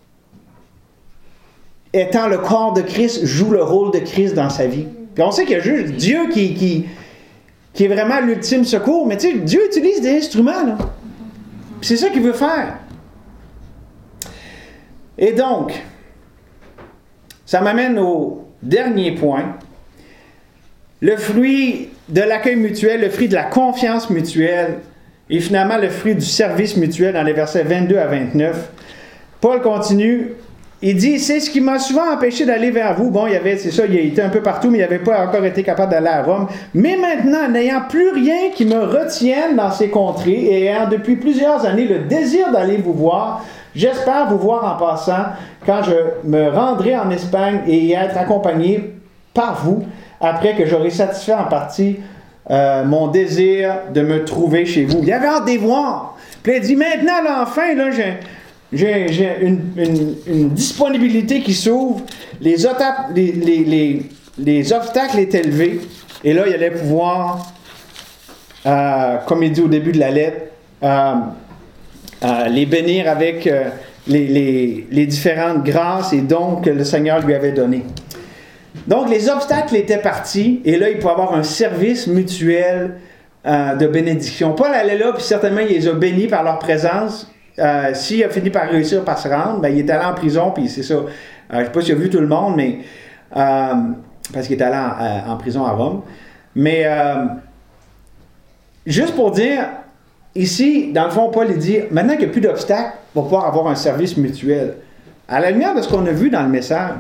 étant le corps de Christ, joue le rôle de Christ dans sa vie. Puis on sait qu'il y a juste Dieu qui est vraiment l'ultime secours, mais tu sais, Dieu utilise des instruments, là. Puis c'est ça qu'il veut faire. Et donc, ça m'amène au dernier point. Le fruit de l'accueil mutuel, le fruit de la confiance mutuelle, et finalement le fruit du service mutuel dans les versets 22 à 29. Paul continue. Il dit, c'est ce qui m'a souvent empêché d'aller vers vous. Bon, il a été un peu partout, mais il n'avait pas encore été capable d'aller à Rome. Mais maintenant, n'ayant plus rien qui me retienne dans ces contrées, et ayant depuis plusieurs années le désir d'aller vous voir, j'espère vous voir en passant quand je me rendrai en Espagne et y être accompagné par vous, après que j'aurai satisfait en partie mon désir de me trouver chez vous. Il avait hâte de les voir. Puis il dit, maintenant, là, enfin, là, j'ai une disponibilité qui s'ouvre, les obstacles étaient levés, et là, il allait pouvoir, comme il dit au début de la lettre, les bénir avec les différentes grâces et dons que le Seigneur lui avait donnés. Donc, les obstacles étaient partis, et là, il pouvait avoir un service mutuel de bénédiction. Paul allait là, puis certainement, il les a bénis par leur présence. S'il a fini par réussir par se rendre, ben, il est allé en prison, puis c'est ça. Je ne sais pas s'il a vu tout le monde, mais parce qu'il est allé en prison à Rome. Mais juste pour dire, ici, dans le fond, Paul il dit, maintenant qu'il n'y a plus d'obstacles, on va pouvoir avoir un service mutuel. À la lumière de ce qu'on a vu dans le message,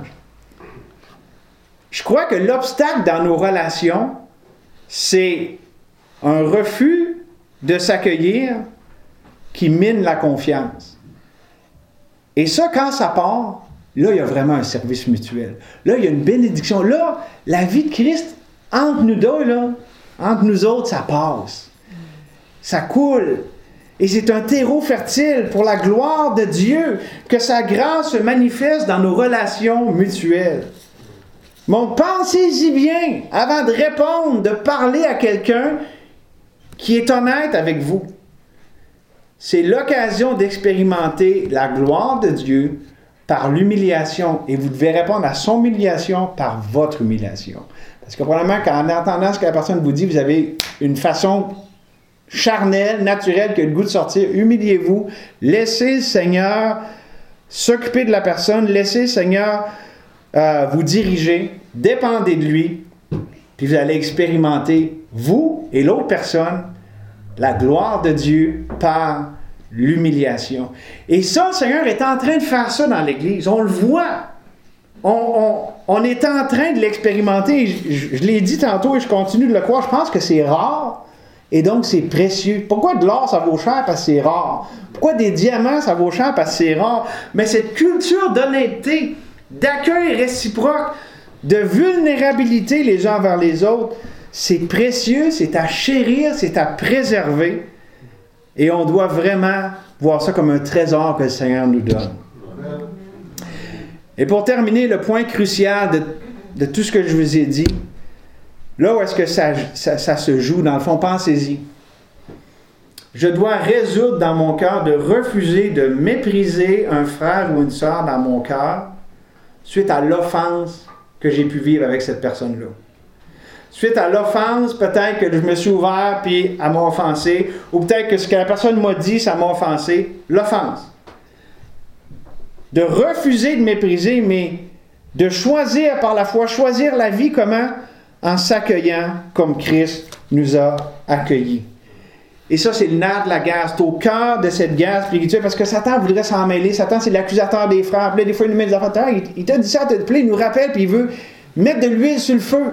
je crois que l'obstacle dans nos relations, c'est un refus de s'accueillir qui mine la confiance. Et ça, quand ça part, là, il y a vraiment un service mutuel. Là, il y a une bénédiction. Là, la vie de Christ, entre nous deux, là, entre nous autres, ça passe. Ça coule. Et c'est un terreau fertile pour la gloire de Dieu, que sa grâce se manifeste dans nos relations mutuelles. Donc, pensez-y bien, avant de répondre, de parler à quelqu'un qui est honnête avec vous. C'est l'occasion d'expérimenter la gloire de Dieu par l'humiliation. Et vous devez répondre à son humiliation par votre humiliation. Parce que probablement, qu'en entendant ce que la personne vous dit, vous avez une façon charnelle, naturelle, qui a le goût de sortir. Humiliez-vous. Laissez le Seigneur s'occuper de la personne. Laissez le Seigneur vous diriger. Dépendez de lui. Puis vous allez expérimenter, vous et l'autre personne, la gloire de Dieu par l'humiliation. Et ça, le Seigneur est en train de faire ça dans l'Église. On le voit. On est en train de l'expérimenter. Je l'ai dit tantôt et je continue de le croire. Je pense que c'est rare et donc c'est précieux. Pourquoi de l'or, ça vaut cher? Parce que c'est rare. Pourquoi des diamants, ça vaut cher? Parce que c'est rare. Mais cette culture d'honnêteté, d'accueil réciproque, de vulnérabilité les uns envers les autres, c'est précieux, c'est à chérir, c'est à préserver. Et on doit vraiment voir ça comme un trésor que le Seigneur nous donne. Et pour terminer, le point crucial de tout ce que je vous ai dit, là où est-ce que ça se joue, dans le fond, pensez-y. Je dois résoudre dans mon cœur de refuser de mépriser un frère ou une sœur dans mon cœur suite à l'offense que j'ai pu vivre avec cette personne-là. Suite à l'offense, peut-être que je me suis ouvert puis elle m'a offensé, ou peut-être que ce que la personne m'a dit, ça m'a offensé. L'offense. de refuser de mépriser, mais de choisir par la foi, choisir la vie comment? En s'accueillant comme Christ nous a accueillis. Et ça, c'est le nerf de la guerre. C'est au cœur de cette guerre spirituelle, parce que Satan voudrait s'en mêler. Satan, c'est l'accusateur des frères. Puis là, des fois, il nous met des affaires. Il t'a dit ça, puis là, il nous rappelle, puis il veut mettre de l'huile sur le feu.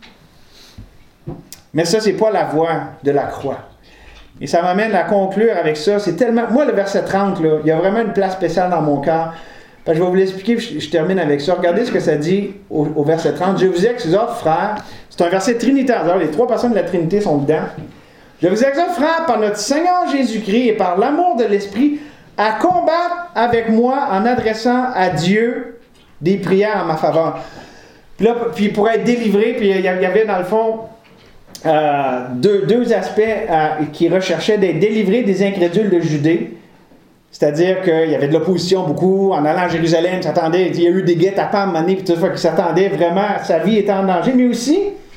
Mais ça, c'est pas la voie de la croix. Et ça m'amène à conclure avec ça. C'est tellement... Moi, le verset 30, là, il y a vraiment une place spéciale dans mon cœur. Je vais vous l'expliquer, je termine avec ça. Regardez ce que ça dit au verset 30. Je vous exhorte, frères. C'est un verset trinitaire. Alors, les 3 personnes de la Trinité sont dedans. Je vous exhorte, frères, par notre Seigneur Jésus-Christ et par l'amour de l'Esprit, à combattre avec moi en adressant à Dieu des prières en ma faveur. Puis là, puis pour être délivré, puis il y avait dans le fond deux aspects qui recherchaient d'être délivrés des incrédules de Judée. C'est-à-dire qu'il y avait de l'opposition beaucoup. En allant à Jérusalem, il y a eu des guet-apens à un moment donné, puis tout ça, qui s'attendaient vraiment, sa vie était en danger. Mais aussi,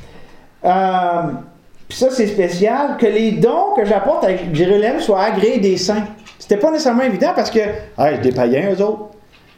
puis ça c'est spécial, que les dons que j'apporte à Jérusalem soient agréés des saints. C'était pas nécessairement évident parce que, des païens, eux autres,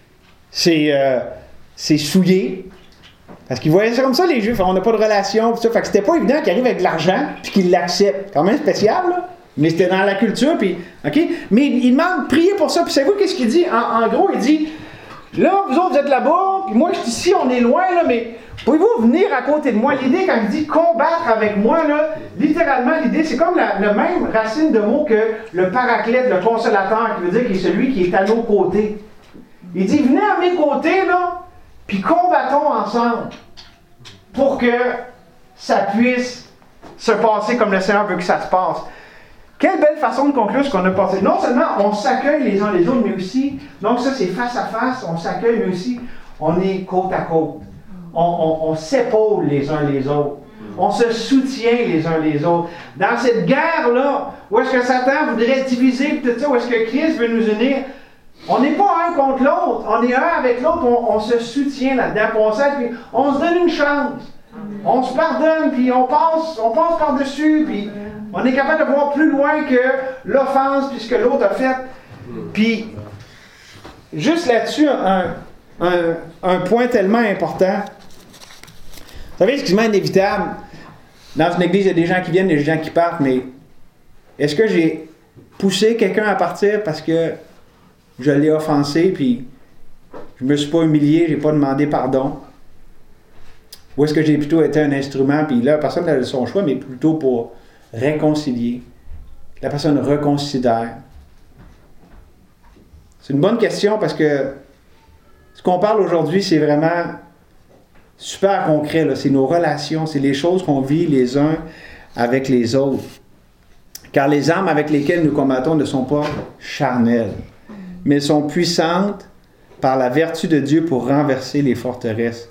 c'est souillé. Parce qu'ils voyaient ça comme ça, les Juifs. On n'a pas de relation, tout ça. Fait que c'était pas évident qu'ils arrivent avec de l'argent, puis qu'ils l'acceptent. Quand même spécial, là. Mais c'était dans la culture, puis, OK? Mais il demande de prier pour ça. Puis savez-vous qu'est-ce qu'il dit? En gros, il dit, là, vous autres, vous êtes là-bas, puis moi, je suis ici, on est loin, là, mais pouvez-vous venir à côté de moi? L'idée, quand il dit combattre avec moi, là, littéralement, l'idée, c'est comme la même racine de mot que le paraclète, le consolateur, qui veut dire qu'il est celui qui est à nos côtés. Il dit, venez à mes côtés, là, puis combattons ensemble pour que ça puisse se passer comme le Seigneur veut que ça se passe. Quelle belle façon de conclure ce qu'on a passé. Non seulement on s'accueille les uns les autres, mais aussi, donc ça c'est face à face, on s'accueille, mais aussi on est côte à côte. On s'épaule les uns les autres. On se soutient les uns les autres. Dans cette guerre-là, où est-ce que Satan voudrait diviser tout ça, où est-ce que Christ veut nous unir, on n'est pas un contre l'autre, on est un avec l'autre, on se soutient là-dedans, puis on s'aide, puis on se donne une chance. On se pardonne, puis on passe par-dessus, puis on est capable de voir plus loin que l'offense, puis ce que l'autre a fait. Puis, juste là-dessus, un point tellement important. Vous savez, ce qui est inévitable, dans une église, il y a des gens qui viennent, des gens qui partent, mais est-ce que j'ai poussé quelqu'un à partir parce que je l'ai offensé, puis je ne me suis pas humilié, je n'ai pas demandé pardon? Ou est-ce que j'ai plutôt été un instrument, puis là, la personne a son choix, mais plutôt pour réconcilier. La personne reconsidère. C'est une bonne question parce que ce qu'on parle aujourd'hui, c'est vraiment super concret. Là. C'est nos relations, c'est les choses qu'on vit les uns avec les autres. Car les armes avec lesquelles nous combattons ne sont pas charnelles, mais elles sont puissantes par la vertu de Dieu pour renverser les forteresses.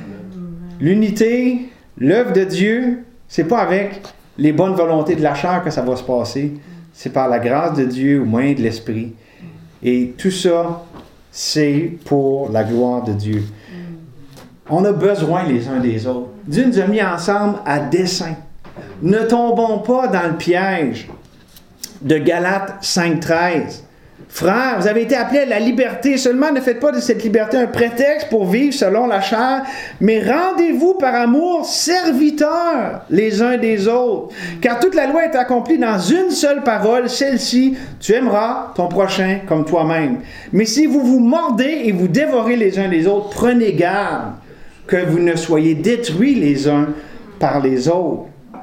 L'unité, l'œuvre de Dieu, c'est pas avec les bonnes volontés de la chair que ça va se passer. C'est par la grâce de Dieu au moyen de l'Esprit. Et tout ça, c'est pour la gloire de Dieu. On a besoin les uns des autres. Dieu nous a mis ensemble à dessein. Ne tombons pas dans le piège de Galates 5.13. Frères, vous avez été appelés à la liberté. Seulement, ne faites pas de cette liberté un prétexte pour vivre selon la chair, mais rendez-vous par amour serviteurs les uns des autres. Car toute la loi est accomplie dans une seule parole, celle-ci, tu aimeras ton prochain comme toi-même. Mais si vous vous mordez et vous dévorez les uns les autres, prenez garde que vous ne soyez détruits les uns par les autres.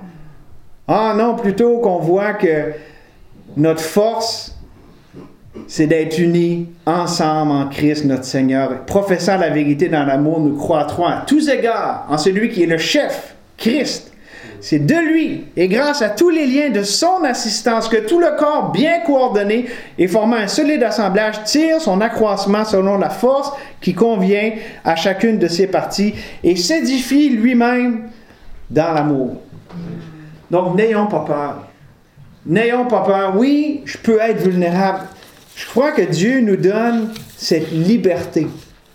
Ah non, plutôt qu'on voit que notre force, c'est d'être unis ensemble en Christ notre Seigneur. Professant la vérité dans l'amour, nous croîtrons à tous égards en celui qui est le chef, Christ. C'est de lui et grâce à tous les liens de son assistance que tout le corps bien coordonné et formant un solide assemblage tire son accroissement selon la force qui convient à chacune de ses parties et s'édifie lui-même dans l'amour. Donc n'ayons pas peur. N'ayons pas peur. Oui, je peux être vulnérable. Je crois que Dieu nous donne cette liberté.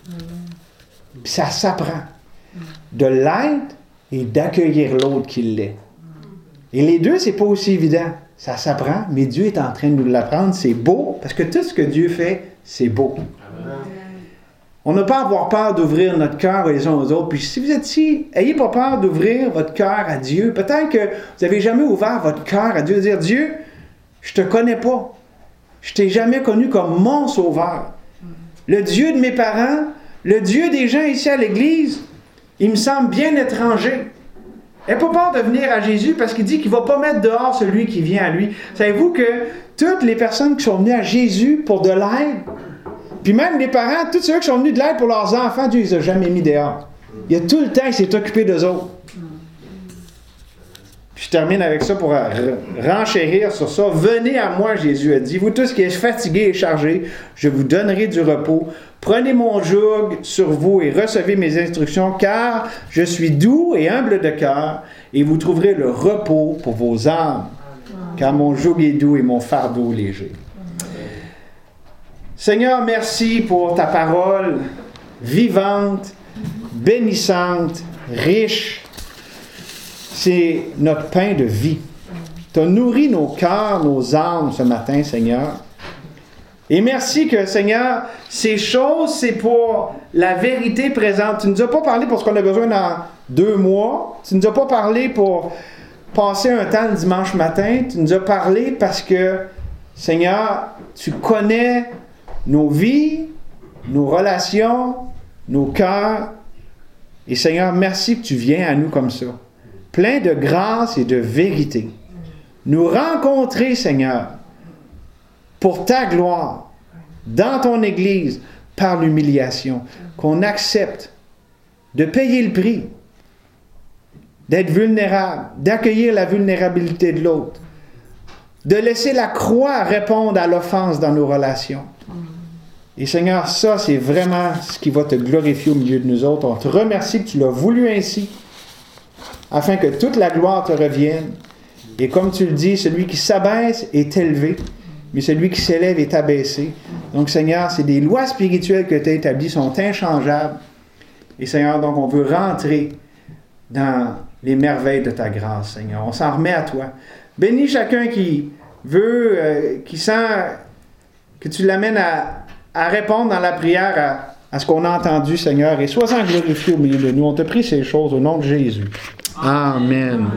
Puis ça s'apprend. De l'être et d'accueillir l'autre qui l'est. Et les deux, c'est pas aussi évident. Ça s'apprend, mais Dieu est en train de nous l'apprendre. C'est beau, parce que tout ce que Dieu fait, c'est beau. On n'a pas à avoir peur d'ouvrir notre cœur les uns aux autres. Puis si vous êtes ici, n'ayez pas peur d'ouvrir votre cœur à Dieu. Peut-être que vous n'avez jamais ouvert votre cœur à Dieu. Dire, Dieu, je ne te connais pas. Je ne t'ai jamais connu comme mon sauveur. Le Dieu de mes parents, le Dieu des gens ici à l'Église, il me semble bien étranger. N'ayez pas peur de venir à Jésus parce qu'il dit qu'il ne va pas mettre dehors celui qui vient à lui. Savez-vous que toutes les personnes qui sont venues à Jésus pour de l'aide, puis même les parents, tous ceux qui sont venus de l'aide pour leurs enfants, Dieu ne les a jamais mis dehors. Il y a tout le temps, il s'est occupé d'eux autres. Puis je termine avec ça pour renchérir sur ça. Venez à moi, Jésus a dit, vous tous qui êtes fatigués et chargés, je vous donnerai du repos. Prenez mon joug sur vous et recevez mes instructions, car je suis doux et humble de cœur, et vous trouverez le repos pour vos âmes, car mon joug est doux et mon fardeau léger. Seigneur, merci pour ta parole vivante, bénissante, riche. C'est notre pain de vie. Tu as nourri nos cœurs, nos âmes ce matin, Seigneur. Et merci que, Seigneur, ces choses, c'est pour la vérité présente. Tu ne nous as pas parlé pour ce qu'on a besoin dans 2 mois. Tu ne nous as pas parlé pour passer un temps le dimanche matin. Tu nous as parlé parce que, Seigneur, tu connais nos vies, nos relations, nos cœurs. Et Seigneur, merci que tu viens à nous comme ça, plein de grâce et de vérité. Nous rencontrer, Seigneur, pour ta gloire, dans ton Église, par l'humiliation, qu'on accepte de payer le prix, d'être vulnérable, d'accueillir la vulnérabilité de l'autre, de laisser la croix répondre à l'offense dans nos relations. Et Seigneur, ça, c'est vraiment ce qui va te glorifier au milieu de nous autres. On te remercie que tu l'as voulu ainsi, afin que toute la gloire te revienne. Et comme tu le dis, celui qui s'abaisse est élevé, mais celui qui s'élève est abaissé. Donc, Seigneur, c'est des lois spirituelles que tu as établies, sont inchangeables. Et Seigneur, donc, on veut rentrer dans les merveilles de ta grâce, Seigneur. On s'en remet à toi. Bénis chacun qui veut, qui sent que tu l'amènes à répondre dans la prière à ce qu'on a entendu, Seigneur, et sois-en glorifié au milieu de nous. On te prie ces choses au nom de Jésus. Amen.